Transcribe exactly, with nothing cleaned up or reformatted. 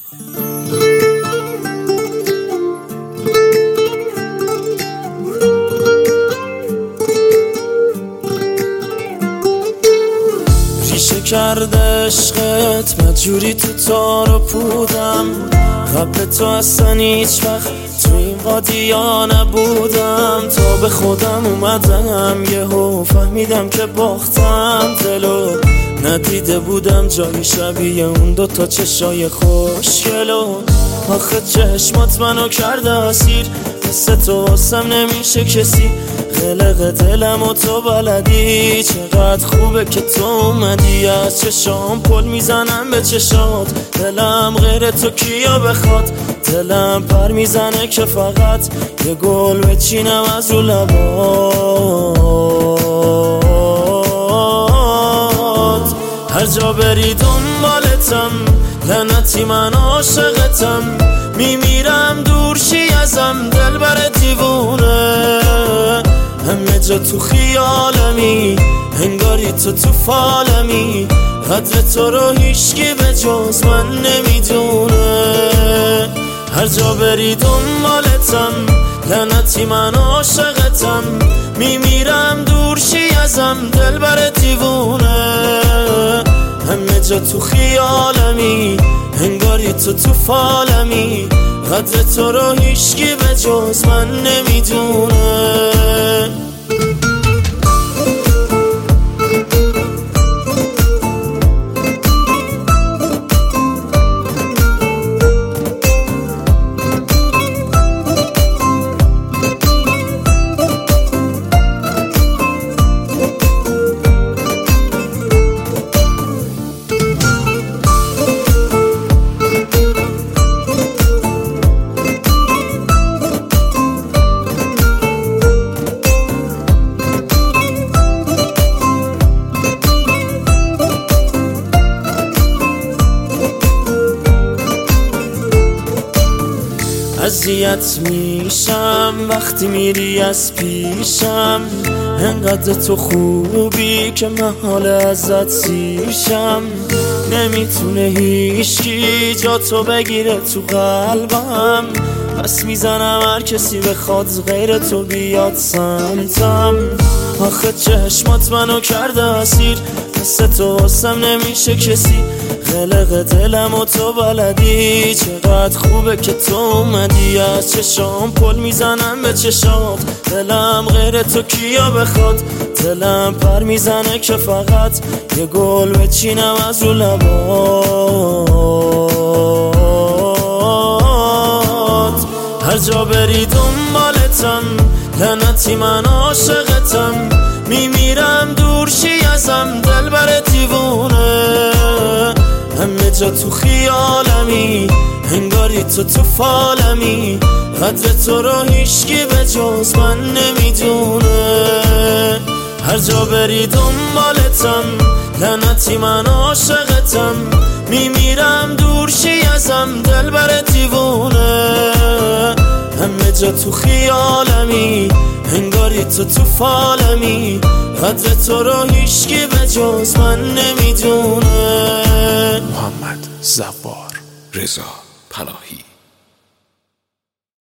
ریشه کرده عشقت مجوری تو تار و پودم، قبل تو اصلا هیچ وقت تو این قادیا نبودم. تا به خودم اومدم یهو فهمیدم که باختم، دلو ندیده بودم جایی شبیه اون دوتا چشای خوشگلو. آخه چشمات منو کرده اسیر، مثل تو واسم نمیشه کسی. قلق دلم و تو بلدی، چقدر خوبه که تو اومدی. از چشام پل میزنم به چشات، دلم غیر تو کیا بخواد. دلم پر میزنه که فقط یه گل بچینم از رو لبات. هر جا بری دنبالتم، لعنتی من عاشقتم. میمیرم دور شی ازم دلبر دیوونه، همه جا تو خیالمی، انگاری تو تو فالمی. قدر تو رو هیچکی به جز من نمیدونه. هر جا بری دنبالتم، لعنتی من عاشقتم. میمیرم دور شی ازم دلبر دیوونه، همه جا تو خیالمی، انگاری تو تو فالمی. قدر تو رو هیچکی به جز من نمیدونه. اذیت میشم وقتی میری از پیشم، انقدر تو خوبی که من حال ازت سیرشم. نمیتونه هیچکی جا تو بگیره تو قلبم، پس میزنم هر کسی بخواد غیر تو بیاد سمتم. آخه چشمات منو کرده اسیر، مثل تو واسم نمیشه کسی. قلق دلم و تو بلدی، چقدر خوبه که تو اومدی. از چشام پل میزنم به چشات، دلم غیر تو کیا بخواد. دلم پر میزنه که فقط یه گل بچینم از رو لبات. هر جا بری دنبالتم، لعنتی من عاشقتم. میمیرم دور شی ازم دلبر دیوونه، همه جا تو خیالمی، انگاری تو تو فالمی. قدر تو رو هیچکی به جز من نمیدونه. هر جا بری دنبالتم، لعنتی من عاشقتم. میمیرم دور شی ازم دلبر دیوونه، همه جا تو خیالمی، انگاری تو تو فالمی. قدر تو رو هیچکی به جز من نمیدونه. محمد زوار رضا پناهی.